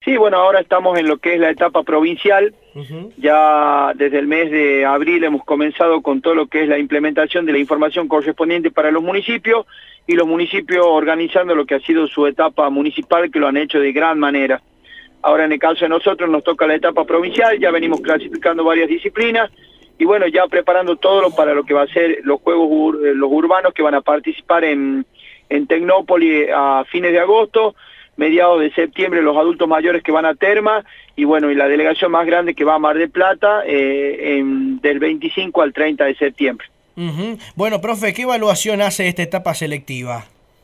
Sí, bueno, ahora estamos en lo que es la etapa provincial. Ya desde el mes de abril hemos comenzado con todo lo que es la implementación de la información correspondiente para los municipios y los municipios organizando lo que ha sido su etapa municipal, que lo han hecho de gran manera. Ahora en el caso de nosotros nos toca la etapa provincial, ya venimos clasificando varias disciplinas y bueno, ya preparando todo para lo que va a ser los juegos los urbanos que van a participar en Tecnópolis a fines de agosto, mediados de septiembre los adultos mayores que van a Terma y bueno, y la delegación más grande que va a Mar del Plata del 25 al 30 de septiembre. Bueno, profe, ¿qué evaluación hace esta etapa selectiva?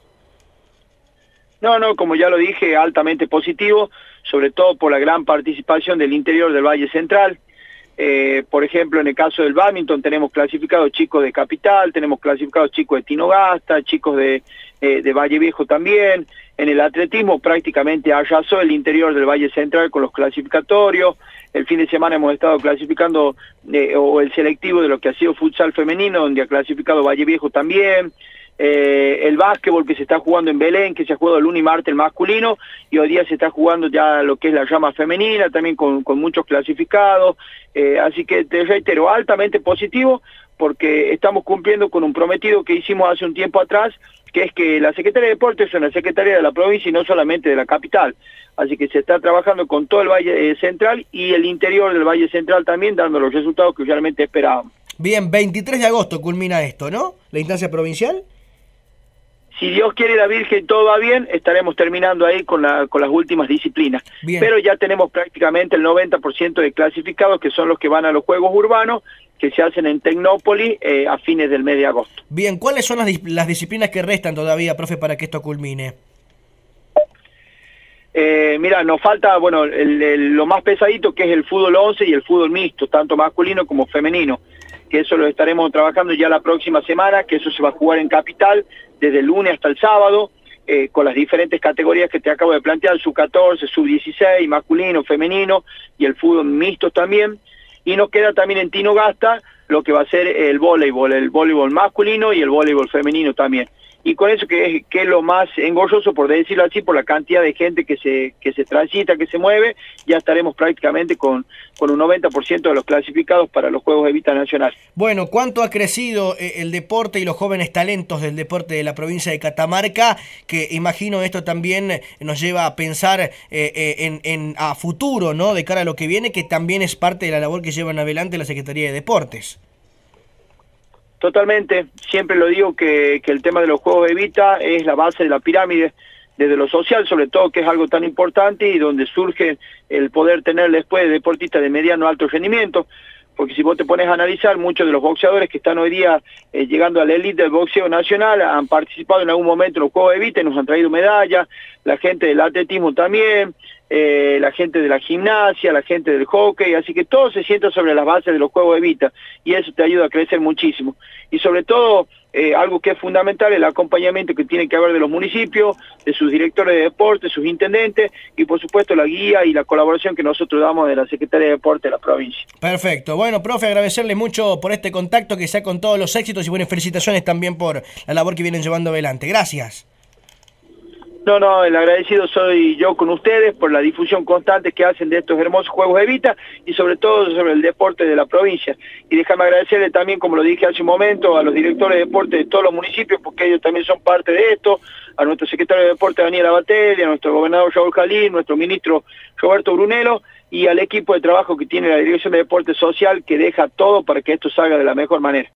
No, como ya lo dije, altamente positivo, sobre todo por la gran participación del interior del Valle Central. Por ejemplo, en el caso del bádminton tenemos clasificados chicos de Capital, tenemos clasificados chicos de Tinogasta, chicos de Valle Viejo también. En el atletismo prácticamente arrasó el interior del Valle Central con los clasificatorios. El fin de semana hemos estado clasificando o el selectivo de lo que ha sido futsal femenino, donde ha clasificado Valle Viejo también. El básquetbol que se está jugando en Belén, que se ha jugado el lunes y martes el masculino, y hoy día se está jugando ya lo que es la llama femenina, también con muchos clasificados, así que te reitero, altamente positivo, porque estamos cumpliendo con un prometido que hicimos hace un tiempo atrás, que es que la Secretaría de Deportes es una secretaría de la provincia y no solamente de la capital, así que se está trabajando con todo el Valle Central y el interior del Valle Central también, dando los resultados que realmente esperábamos. Bien, 23 de agosto culmina esto, ¿no? La instancia provincial. Si Dios quiere, la Virgen, todo va bien, estaremos terminando ahí con las últimas disciplinas. Bien. Pero ya tenemos prácticamente el 90% de clasificados, que son los que van a los Juegos Urbanos, que se hacen en Tecnópolis a fines del mes de agosto. Bien, ¿cuáles son las disciplinas que restan todavía, profe, para que esto culmine? Mira, nos falta, bueno, lo más pesadito, que es el fútbol 11 y el fútbol mixto, tanto masculino como femenino, que eso lo estaremos trabajando ya la próxima semana, que eso se va a jugar en Capital desde el lunes hasta el sábado, con las diferentes categorías que te acabo de plantear, sub-14, sub-16, masculino, femenino y el fútbol mixto también. Y nos queda también en Tinogasta lo que va a ser el voleibol masculino y el voleibol femenino también. Y con eso que es lo más engorroso, por decirlo así, por la cantidad de gente que se transita, que se mueve, ya estaremos prácticamente con un 90% de los clasificados para los Juegos Evita Nacionales. Bueno, ¿cuánto ha crecido el deporte y los jóvenes talentos del deporte de la provincia de Catamarca? Que imagino esto también nos lleva a pensar a futuro, ¿no? De cara a lo que viene, que también es parte de la labor que llevan adelante la Secretaría de Deportes. Totalmente, siempre lo digo que el tema de los Juegos Evita es la base de la pirámide, desde lo social sobre todo, que es algo tan importante y donde surge el poder tener después deportistas de mediano alto rendimiento, porque si vos te pones a analizar, muchos de los boxeadores que están hoy día llegando a la élite del boxeo nacional han participado en algún momento en los Juegos Evita y nos han traído medallas, la gente del atletismo también, la gente de la gimnasia, la gente del hockey, así que todo se sienta sobre las bases de los Juegos Evita y eso te ayuda a crecer muchísimo. Y sobre todo, algo que es fundamental, el acompañamiento que tiene que haber de los municipios, de sus directores de deporte, sus intendentes y por supuesto la guía y la colaboración que nosotros damos de la Secretaría de Deporte de la provincia. Perfecto. Bueno, profe, agradecerle mucho por este contacto, que sea con todos los éxitos y buenas felicitaciones también por la labor que vienen llevando adelante. Gracias. No, el agradecido soy yo con ustedes por la difusión constante que hacen de estos hermosos Juegos Evita y sobre todo sobre el deporte de la provincia. Y déjame agradecerle también, como lo dije hace un momento, a los directores de deporte de todos los municipios, porque ellos también son parte de esto, a nuestro secretario de Deporte Daniel Abatelli, a nuestro gobernador Raúl Jalín, nuestro ministro Roberto Brunello y al equipo de trabajo que tiene la Dirección de Deporte Social, que deja todo para que esto salga de la mejor manera.